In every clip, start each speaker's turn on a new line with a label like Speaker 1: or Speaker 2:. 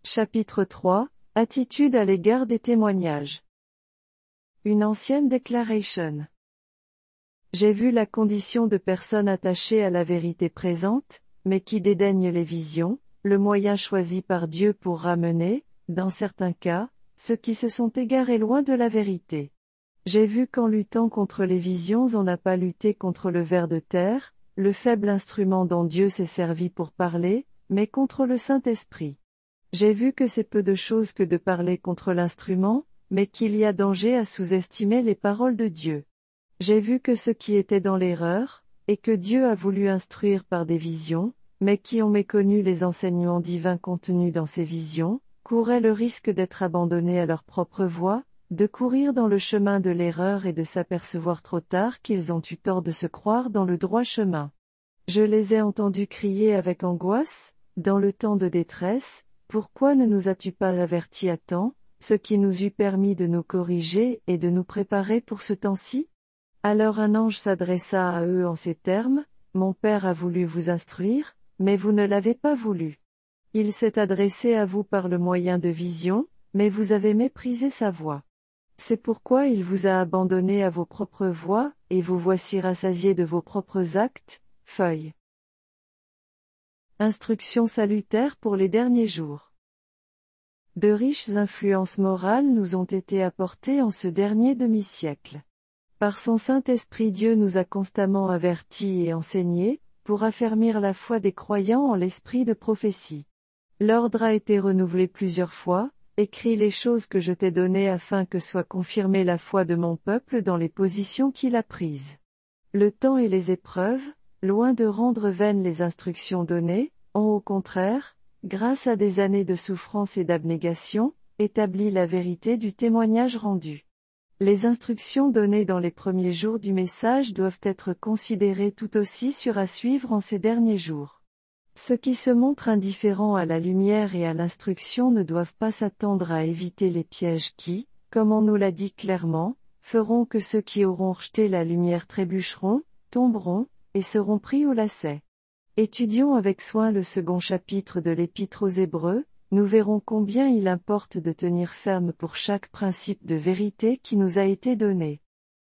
Speaker 1: Chapitre 3, Attitude à l'égard des témoignages. Une ancienne déclaration. J'ai vu la condition de personnes attachées à la vérité présente, mais qui dédaignent les visions, le moyen choisi par Dieu pour ramener, dans certains cas, ceux qui se sont égarés loin de la vérité. J'ai vu qu'en luttant contre les visions on n'a pas lutté contre le ver de terre, le faible instrument dont Dieu s'est servi pour parler, mais contre le Saint-Esprit. J'ai vu que c'est peu de choses que de parler contre l'instrument, mais qu'il y a danger à sous-estimer les paroles de Dieu. J'ai vu que ceux qui étaient dans l'erreur, et que Dieu a voulu instruire par des visions, mais qui ont méconnu les enseignements divins contenus dans ces visions, couraient le risque d'être abandonnés à leur propre voie, de courir dans le chemin de l'erreur et de s'apercevoir trop tard qu'ils ont eu tort de se croire dans le droit chemin. Je les ai entendus crier avec angoisse, dans le temps de détresse, « Pourquoi ne nous as-tu pas avertis à temps, ce qui nous eût permis de nous corriger et de nous préparer pour ce temps-ci » Alors un ange s'adressa à eux en ces termes, « Mon Père a voulu vous instruire, mais vous ne l'avez pas voulu. Il s'est adressé à vous par le moyen de visions, mais vous avez méprisé sa voix. C'est pourquoi il vous a abandonné à vos propres voies, et vous voici rassasiés de vos propres actes. » Feuille. Instructions salutaires pour les derniers jours. De riches influences morales nous ont été apportées en ce dernier demi-siècle. Par son Saint-Esprit Dieu nous a constamment avertis et enseignés, pour affermir la foi des croyants en l'esprit de prophétie. L'ordre a été renouvelé plusieurs fois, « Écris les choses que je t'ai données afin que soit confirmée la foi de mon peuple dans les positions qu'il a prises. » Le temps et les épreuves, loin de rendre vaines les instructions données, ont au contraire, grâce à des années de souffrance et d'abnégation, établi la vérité du témoignage rendu. Les instructions données dans les premiers jours du message doivent être considérées tout aussi sûres à suivre en ces derniers jours. Ceux qui se montrent indifférents à la lumière et à l'instruction ne doivent pas s'attendre à éviter les pièges qui, comme on nous l'a dit clairement, feront que ceux qui auront rejeté la lumière trébucheront, tomberont, et seront pris au lacet. Étudions avec soin le second chapitre de l'Épître aux Hébreux, nous verrons combien il importe de tenir ferme pour chaque principe de vérité qui nous a été donné.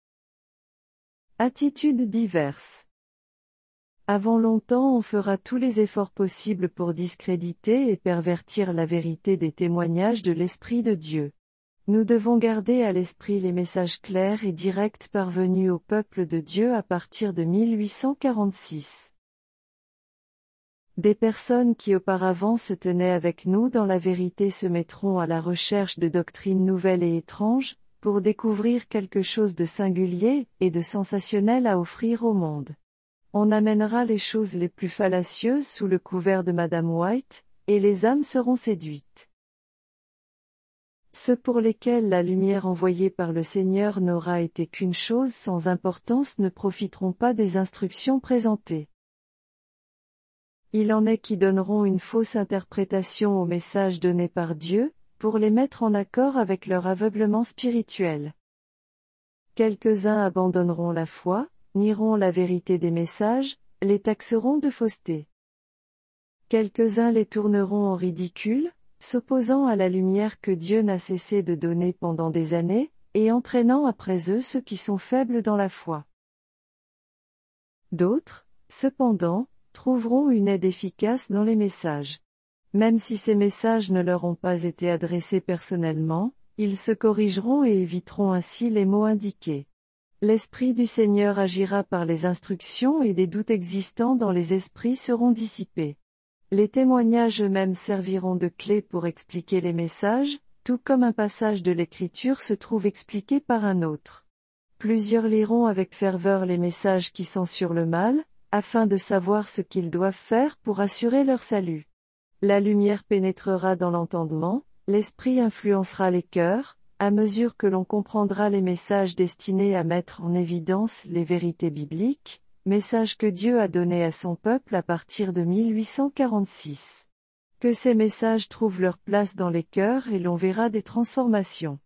Speaker 1: Attitudes diverses. Avant longtemps on fera tous les efforts possibles pour discréditer et pervertir la vérité des témoignages de l'Esprit de Dieu. Nous devons garder à l'esprit les messages clairs et directs parvenus au peuple de Dieu à partir de 1846. Des personnes qui auparavant se tenaient avec nous dans la vérité se mettront à la recherche de doctrines nouvelles et étranges, pour découvrir quelque chose de singulier et de sensationnel à offrir au monde. On amènera les choses les plus fallacieuses sous le couvert de Madame White, et les âmes seront séduites. Ceux pour lesquels la lumière envoyée par le Seigneur n'aura été qu'une chose sans importance ne profiteront pas des instructions présentées. Il en est qui donneront une fausse interprétation aux messages donnés par Dieu, pour les mettre en accord avec leur aveuglement spirituel. Quelques-uns abandonneront la foi, nieront la vérité des messages, les taxeront de fausseté. Quelques-uns les tourneront en ridicule, s'opposant à la lumière que Dieu n'a cessé de donner pendant des années, et entraînant après eux ceux qui sont faibles dans la foi. D'autres, cependant, trouveront une aide efficace dans les messages. Même si ces messages ne leur ont pas été adressés personnellement, ils se corrigeront et éviteront ainsi les mots indiqués. L'Esprit du Seigneur agira par les instructions et des doutes existants dans les esprits seront dissipés. Les témoignages eux-mêmes serviront de clé pour expliquer les messages, tout comme un passage de l'Écriture se trouve expliqué par un autre. Plusieurs liront avec ferveur les messages qui censurent le mal, afin de savoir ce qu'ils doivent faire pour assurer leur salut. La lumière pénétrera dans l'entendement, l'Esprit influencera les cœurs, à mesure que l'on comprendra les messages destinés à mettre en évidence les vérités bibliques, messages que Dieu a donnés à son peuple à partir de 1846. Que ces messages trouvent leur place dans les cœurs et l'on verra des transformations.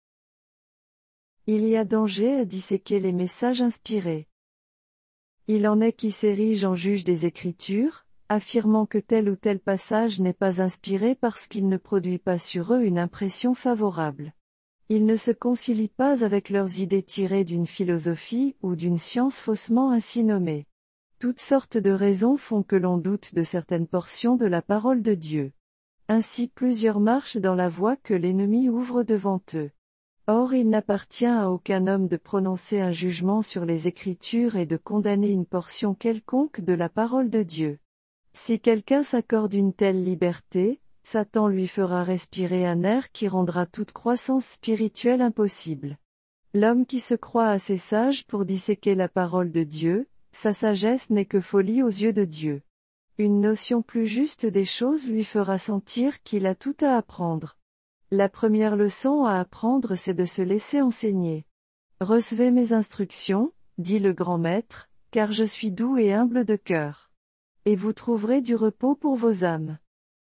Speaker 1: Il y a danger à disséquer les messages inspirés. Il en est qui s'érigent en juges des Écritures, affirmant que tel ou tel passage n'est pas inspiré parce qu'il ne produit pas sur eux une impression favorable. Ils ne se concilient pas avec leurs idées tirées d'une philosophie ou d'une science faussement ainsi nommée. Toutes sortes de raisons font que l'on doute de certaines portions de la parole de Dieu. Ainsi plusieurs marchent dans la voie que l'ennemi ouvre devant eux. Or il n'appartient à aucun homme de prononcer un jugement sur les Écritures et de condamner une portion quelconque de la parole de Dieu. Si quelqu'un s'accorde une telle liberté, Satan lui fera respirer un air qui rendra toute croissance spirituelle impossible. L'homme qui se croit assez sage pour disséquer la parole de Dieu, sa sagesse n'est que folie aux yeux de Dieu. Une notion plus juste des choses lui fera sentir qu'il a tout à apprendre. La première leçon à apprendre c'est de se laisser enseigner. Recevez mes instructions, dit le grand maître, car je suis doux et humble de cœur. Et vous trouverez du repos pour vos âmes.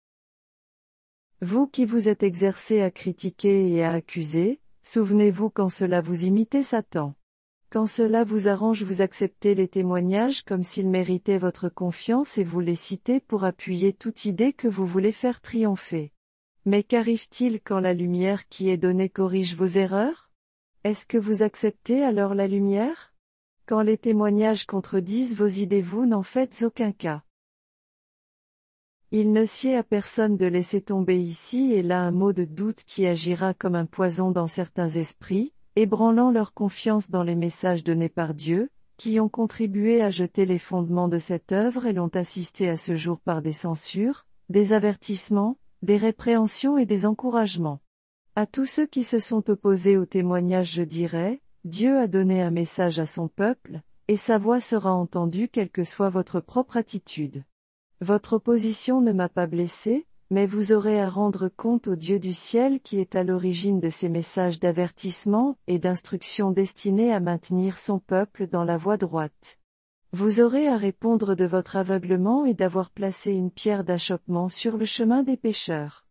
Speaker 1: Vous qui vous êtes exercés à critiquer et à accuser, souvenez-vous quand cela vous imitait Satan. Quand cela vous arrange vous acceptez les témoignages comme s'ils méritaient votre confiance et vous les citez pour appuyer toute idée que vous voulez faire triompher. Mais qu'arrive-t-il quand la lumière qui est donnée corrige vos erreurs? Est-ce que vous acceptez alors la lumière? Quand les témoignages contredisent vos idées vous n'en faites aucun cas. Il ne sied à personne de laisser tomber ici et là un mot de doute qui agira comme un poison dans certains esprits, ébranlant leur confiance dans les messages donnés par Dieu, qui ont contribué à jeter les fondements de cette œuvre et l'ont assisté à ce jour par des censures, des avertissements, des répréhensions et des encouragements. À tous ceux qui se sont opposés au témoignage je dirai, Dieu a donné un message à son peuple, et sa voix sera entendue quelle que soit votre propre attitude. Votre opposition ne m'a pas blessé, mais vous aurez à rendre compte au Dieu du ciel qui est à l'origine de ces messages d'avertissement et d'instruction destinés à maintenir son peuple dans la voie droite. Vous aurez à répondre de votre aveuglement et d'avoir placé une pierre d'achoppement sur le chemin des pécheurs.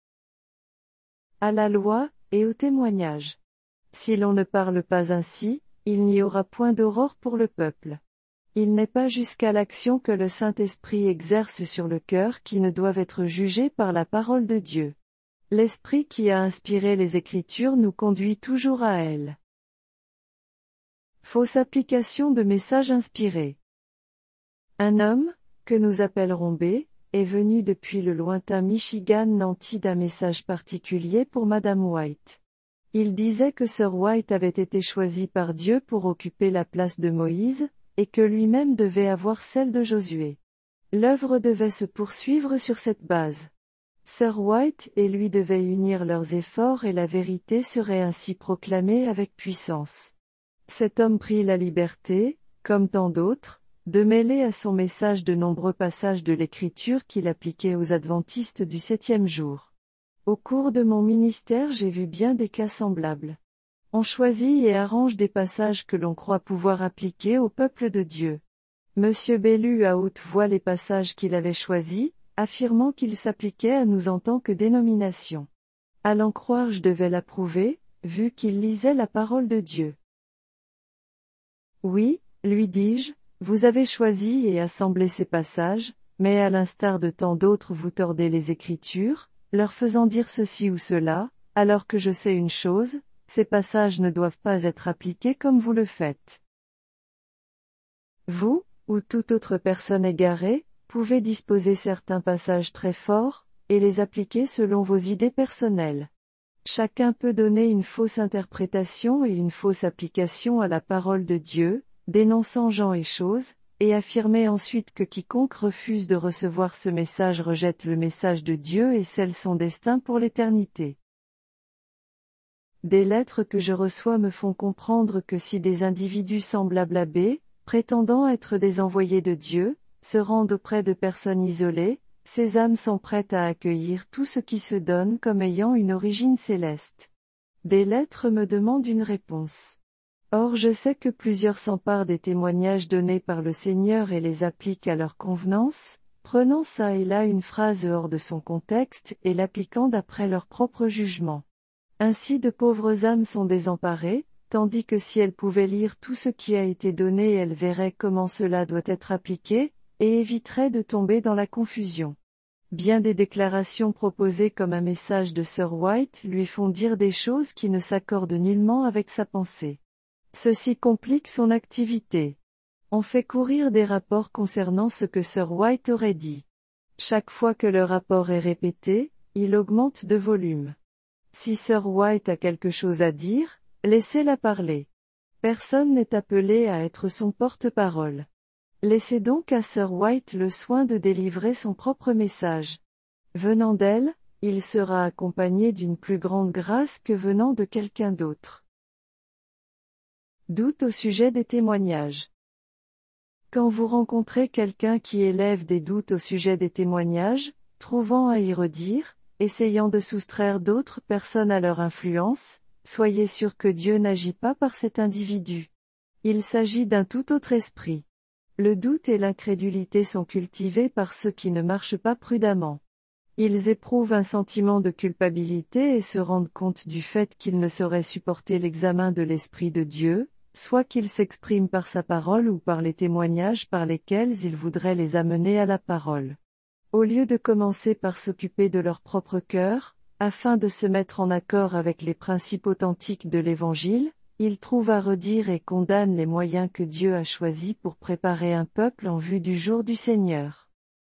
Speaker 1: À la loi, et au témoignage. Si l'on ne parle pas ainsi, il n'y aura point d'aurore pour le peuple. Il n'est pas jusqu'à l'action que le Saint-Esprit exerce sur le cœur qui ne doivent être jugés par la parole de Dieu. L'Esprit qui a inspiré les Écritures nous conduit toujours à elles. Fausse application de messages inspirés. Un homme, que nous appellerons B, est venu depuis le lointain Michigan nanti d'un message particulier pour Madame White. Il disait que Sir White avait été choisi par Dieu pour occuper la place de Moïse, et que lui-même devait avoir celle de Josué. L'œuvre devait se poursuivre sur cette base. Sir White et lui devaient unir leurs efforts et la vérité serait ainsi proclamée avec puissance. Cet homme prit la liberté, comme tant d'autres, de mêler à son message de nombreux passages de l'Écriture qu'il appliquait aux adventistes du 7e jour. Au cours de mon ministère j'ai vu bien des cas semblables. On choisit et arrange des passages que l'on croit pouvoir appliquer au peuple de Dieu. Monsieur Bellu à haute voix les passages qu'il avait choisis, affirmant qu'ils s'appliquaient à nous en tant que dénomination. À l'en croire je devais l'approuver, vu qu'il lisait la parole de Dieu. Oui, lui dis-je, vous avez choisi et assemblé ces passages, mais à l'instar de tant d'autres vous tordez les Écritures, leur faisant dire ceci ou cela, alors que je sais une chose, ces passages ne doivent pas être appliqués comme vous le faites. Vous, ou toute autre personne égarée, pouvez disposer certains passages très forts, et les appliquer selon vos idées personnelles. Chacun peut donner une fausse interprétation et une fausse application à la parole de Dieu, dénonçant gens et choses, et affirmer ensuite que quiconque refuse de recevoir ce message rejette le message de Dieu et scelle son destin pour l'éternité. Des lettres que je reçois me font comprendre que si des individus semblables à B, prétendant être des envoyés de Dieu, se rendent auprès de personnes isolées, ces âmes sont prêtes à accueillir tout ce qui se donne comme ayant une origine céleste. Des lettres me demandent une réponse. Or je sais que plusieurs s'emparent des témoignages donnés par le Seigneur et les appliquent à leur convenance, prenant çà et là une phrase hors de son contexte et l'appliquant d'après leur propre jugement. Ainsi de pauvres âmes sont désemparées, tandis que si elles pouvaient lire tout ce qui a été donné elles verraient comment cela doit être appliqué, et éviterait de tomber dans la confusion. Bien des déclarations proposées comme un message de Sir White lui font dire des choses qui ne s'accordent nullement avec sa pensée. Ceci complique son activité. On fait courir des rapports concernant ce que Sir White aurait dit. Chaque fois que le rapport est répété, il augmente de volume. Si Sir White a quelque chose à dire, laissez-la parler. Personne n'est appelé à être son porte-parole. Laissez donc à Sir White le soin de délivrer son propre message. Venant d'elle, il sera accompagné d'une plus grande grâce que venant de quelqu'un d'autre. Doute au sujet des témoignages. Quand vous rencontrez quelqu'un qui élève des doutes au sujet des témoignages, trouvant à y redire, essayant de soustraire d'autres personnes à leur influence, soyez sûr que Dieu n'agit pas par cet individu. Il s'agit d'un tout autre esprit. Le doute et l'incrédulité sont cultivés par ceux qui ne marchent pas prudemment. Ils éprouvent un sentiment de culpabilité et se rendent compte du fait qu'ils ne sauraient supporter l'examen de l'Esprit de Dieu, soit qu'il s'exprime par sa parole ou par les témoignages par lesquels il voudrait les amener à la parole. Au lieu de commencer par s'occuper de leur propre cœur, afin de se mettre en accord avec les principes authentiques de l'Évangile, ils trouvent à redire et condamnent les moyens que Dieu a choisis pour préparer un peuple en vue du jour du Seigneur.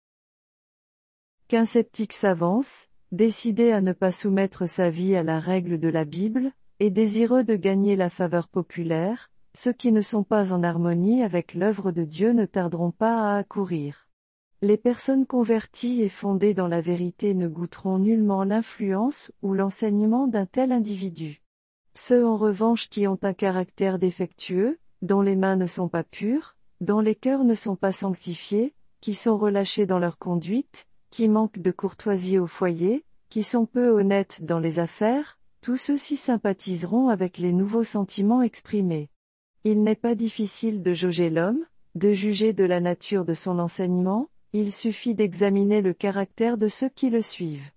Speaker 1: Qu'un sceptique s'avance, décidé à ne pas soumettre sa vie à la règle de la Bible, et désireux de gagner la faveur populaire, ceux qui ne sont pas en harmonie avec l'œuvre de Dieu ne tarderont pas à accourir. Les personnes converties et fondées dans la vérité ne goûteront nullement l'influence ou l'enseignement d'un tel individu. Ceux en revanche qui ont un caractère défectueux, dont les mains ne sont pas pures, dont les cœurs ne sont pas sanctifiés, qui sont relâchés dans leur conduite, qui manquent de courtoisie au foyer, qui sont peu honnêtes dans les affaires, tous ceux-ci sympathiseront avec les nouveaux sentiments exprimés. Il n'est pas difficile de jauger l'homme, de juger de la nature de son enseignement, il suffit d'examiner le caractère de ceux qui le suivent.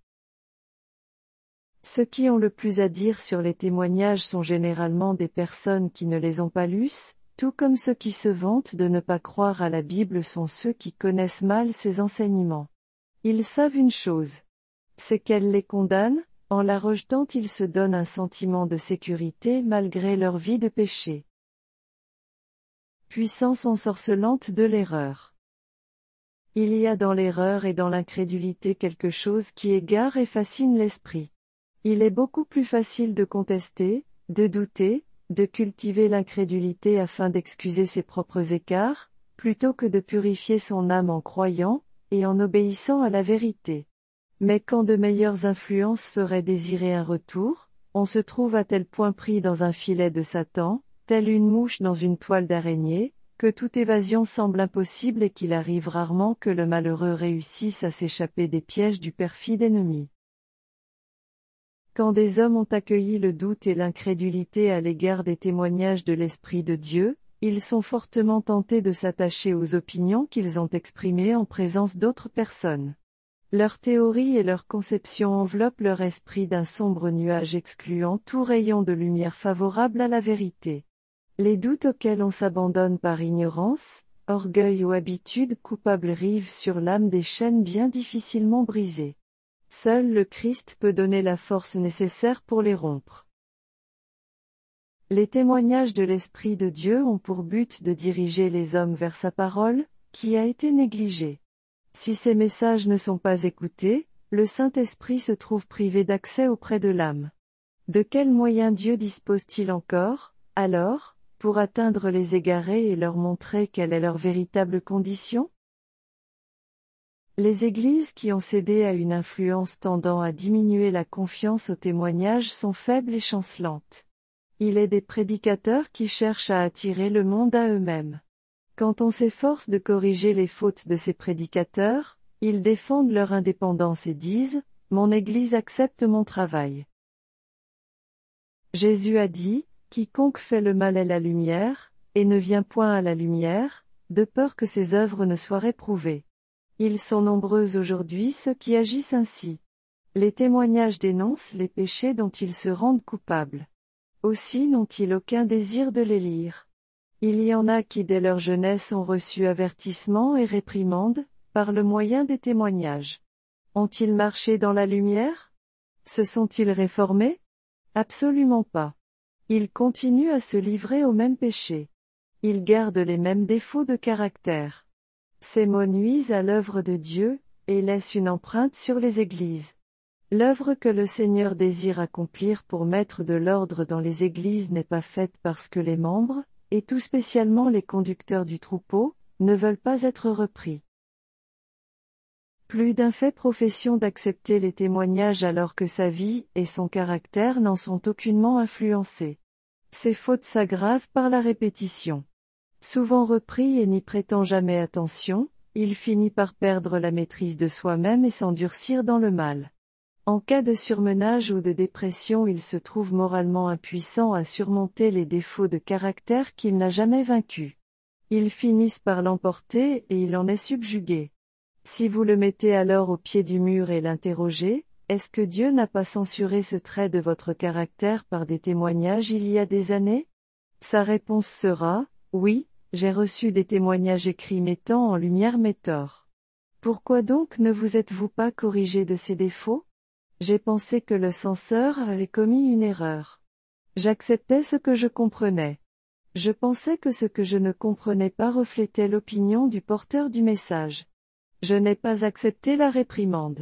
Speaker 1: Ceux qui ont le plus à dire sur les témoignages sont généralement des personnes qui ne les ont pas lus, tout comme ceux qui se vantent de ne pas croire à la Bible sont ceux qui connaissent mal ses enseignements. Ils savent une chose. C'est qu'elle les condamne, en la rejetant ils se donnent un sentiment de sécurité malgré leur vie de péché. Puissance ensorcelante de l'erreur. Il y a dans l'erreur et dans l'incrédulité quelque chose qui égare et fascine l'esprit. Il est beaucoup plus facile de contester, de douter, de cultiver l'incrédulité afin d'excuser ses propres écarts, plutôt que de purifier son âme en croyant, et en obéissant à la vérité. Mais quand de meilleures influences feraient désirer un retour, on se trouve à tel point pris dans un filet de Satan, telle une mouche dans une toile d'araignée, que toute évasion semble impossible et qu'il arrive rarement que le malheureux réussisse à s'échapper des pièges du perfide ennemi. Quand des hommes ont accueilli le doute et l'incrédulité à l'égard des témoignages de l'Esprit de Dieu, ils sont fortement tentés de s'attacher aux opinions qu'ils ont exprimées en présence d'autres personnes. Leurs théories et leurs conceptions enveloppent leur esprit d'un sombre nuage excluant tout rayon de lumière favorable à la vérité. Les doutes auxquels on s'abandonne par ignorance, orgueil ou habitude coupable rivent sur l'âme des chaînes bien difficilement brisées. Seul le Christ peut donner la force nécessaire pour les rompre. Les témoignages de l'Esprit de Dieu ont pour but de diriger les hommes vers sa parole, qui a été négligée. Si ces messages ne sont pas écoutés, le Saint-Esprit se trouve privé d'accès auprès de l'âme. De quels moyens Dieu dispose-t-il encore, alors, pour atteindre les égarés et leur montrer quelle est leur véritable condition? Les églises qui ont cédé à une influence tendant à diminuer la confiance aux témoignages sont faibles et chancelantes. Il est des prédicateurs qui cherchent à attirer le monde à eux-mêmes. Quand on s'efforce de corriger les fautes de ces prédicateurs, ils défendent leur indépendance et disent « Mon Église accepte mon travail ». Jésus a dit « Quiconque fait le mal est la lumière, et ne vient point à la lumière, de peur que ses œuvres ne soient réprouvées. » Ils sont nombreux aujourd'hui ceux qui agissent ainsi. Les témoignages dénoncent les péchés dont ils se rendent coupables. Aussi n'ont-ils aucun désir de les lire. Il y en a qui dès leur jeunesse ont reçu avertissement et réprimande, par le moyen des témoignages. Ont-ils marché dans la lumière? Se sont-ils réformés? Absolument pas. Ils continuent à se livrer au même péché. Ils gardent les mêmes défauts de caractère. Ces mots nuisent à l'œuvre de Dieu, et laissent une empreinte sur les églises. L'œuvre que le Seigneur désire accomplir pour mettre de l'ordre dans les églises n'est pas faite parce que les membres, et tout spécialement les conducteurs du troupeau, ne veulent pas être repris. Plus d'un fait profession d'accepter les témoignages alors que sa vie et son caractère n'en sont aucunement influencés. Ces fautes s'aggravent par la répétition. Souvent repris et n'y prêtant jamais attention, il finit par perdre la maîtrise de soi-même et s'endurcir dans le mal. En cas de surmenage ou de dépression, il se trouve moralement impuissant à surmonter les défauts de caractère qu'il n'a jamais vaincus. Ils finissent par l'emporter et il en est subjugué. Si vous le mettez alors au pied du mur et l'interrogez, est-ce que Dieu n'a pas censuré ce trait de votre caractère par des témoignages il y a des années? Sa réponse sera, oui, j'ai reçu des témoignages écrits mettant en lumière mes torts. Pourquoi donc ne vous êtes-vous pas corrigé de ces défauts? J'ai pensé que le censeur avait commis une erreur. J'acceptais ce que je comprenais. Je pensais que ce que je ne comprenais pas reflétait l'opinion du porteur du message. Je n'ai pas accepté la réprimande.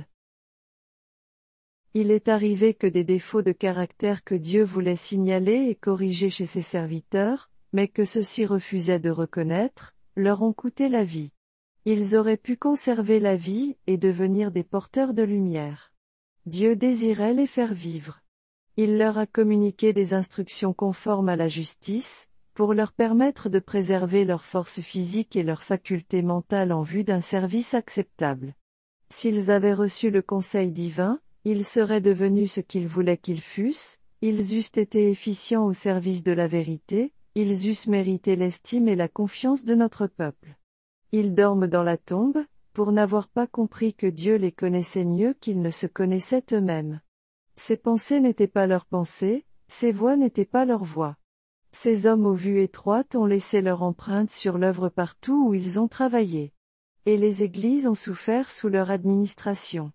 Speaker 1: Il est arrivé que des défauts de caractère que Dieu voulait signaler et corriger chez ses serviteurs, mais que ceux-ci refusaient de reconnaître, leur ont coûté la vie. Ils auraient pu conserver la vie et devenir des porteurs de lumière. Dieu désirait les faire vivre. Il leur a communiqué des instructions conformes à la justice, pour leur permettre de préserver leur force physique et leur faculté mentale en vue d'un service acceptable. S'ils avaient reçu le conseil divin, ils seraient devenus ce qu'ils voulaient qu'ils fussent, ils eussent été efficients au service de la vérité, ils eussent mérité l'estime et la confiance de notre peuple. Ils dorment dans la tombe, pour n'avoir pas compris que Dieu les connaissait mieux qu'ils ne se connaissaient eux-mêmes. Ces pensées n'étaient pas leurs pensées, ces voix n'étaient pas leurs voix. Ces hommes aux vues étroites ont laissé leur empreinte sur l'œuvre partout où ils ont travaillé. Et les églises ont souffert sous leur administration.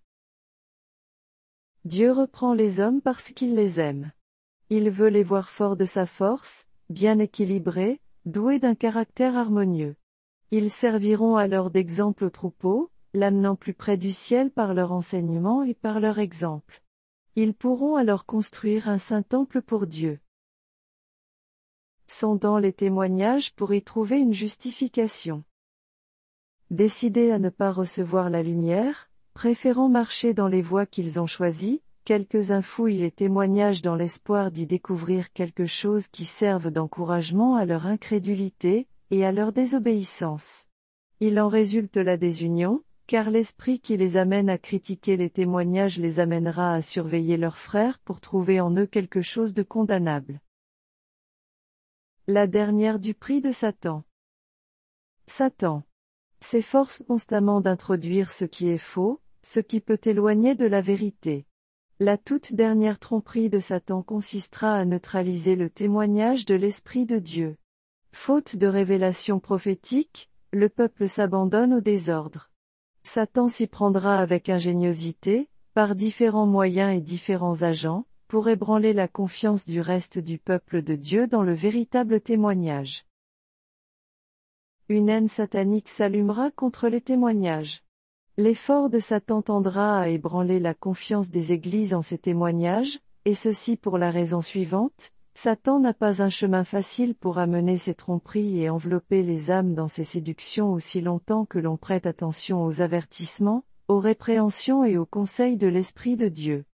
Speaker 1: Dieu reprend les hommes parce qu'il les aime. Il veut les voir forts de sa force, bien équilibrés, doués d'un caractère harmonieux. Ils serviront alors d'exemple au troupeau, l'amenant plus près du ciel par leur enseignement et par leur exemple. Ils pourront alors construire un saint temple pour Dieu. Sondant les témoignages pour y trouver une justification. Décidés à ne pas recevoir la lumière, préférant marcher dans les voies qu'ils ont choisies, quelques-uns fouillent les témoignages dans l'espoir d'y découvrir quelque chose qui serve d'encouragement à leur incrédulité, et à leur désobéissance. Il en résulte la désunion, car l'esprit qui les amène à critiquer les témoignages les amènera à surveiller leurs frères pour trouver en eux quelque chose de condamnable. La dernière du prix de Satan. Satan s'efforce constamment d'introduire ce qui est faux, ce qui peut éloigner de la vérité. La toute dernière tromperie de Satan consistera à neutraliser le témoignage de l'Esprit de Dieu. Faute de révélation prophétique, le peuple s'abandonne au désordre. Satan s'y prendra avec ingéniosité, par différents moyens et différents agents, pour ébranler la confiance du reste du peuple de Dieu dans le véritable témoignage. Une haine satanique s'allumera contre les témoignages. L'effort de Satan tendra à ébranler la confiance des églises en ces témoignages, et ceci pour la raison suivante. Satan n'a pas un chemin facile pour amener ses tromperies et envelopper les âmes dans ses séductions aussi longtemps que l'on prête attention aux avertissements, aux répréhensions et aux conseils de l'Esprit de Dieu.